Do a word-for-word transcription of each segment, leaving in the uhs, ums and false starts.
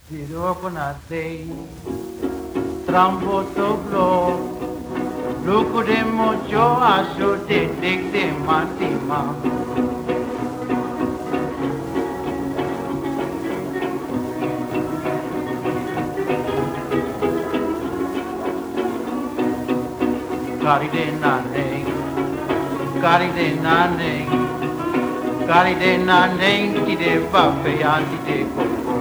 Sirokonate, Tramboto Luku de mojo aso de dik de matima. Kari de nane, kari de nane, kari de nane, ti de pape anti de coco.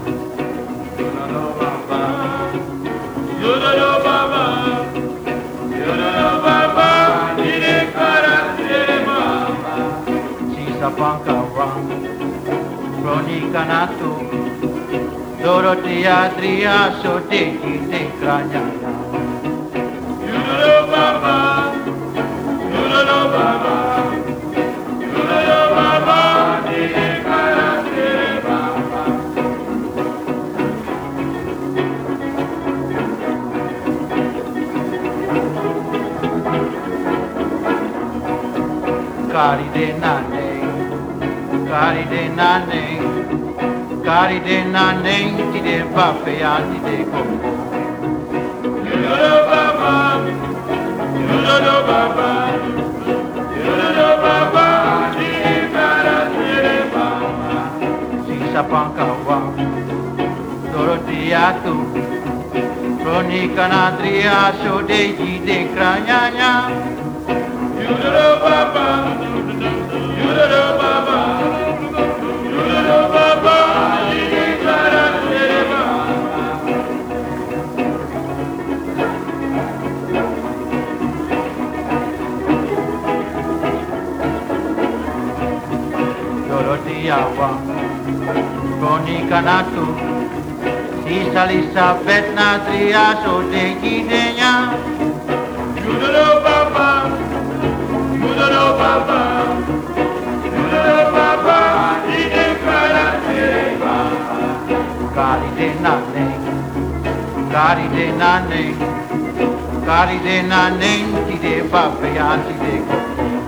Yodoro baba, yodoro baba, dire karate mama. Sisa pankawan, Roni kanatu, Dorotia tria so de de kranyana. Yodoro baba, yodoro baba, yodoro baba, dire karate mama. Kari de nane, kari de nane, kari de nane, ti de pape anti de coco. Yodoro baba, yodoro baba, yodoro baba, dire karate mama. Sisa pankawa, Dorotia tu, Roni kanadria so de de kranyanya. Yodoro baba, yodoro baba, yodoro baba, dire karate mama. Dorotia wa, Roni kanatu, Sisa lisa betna tria so de gidenya. Yodoro baba, yodoro baba, yodoro baba, dire karate mama. Kari de nane, kari de nane, kari de nane, ti de pape anti de coco.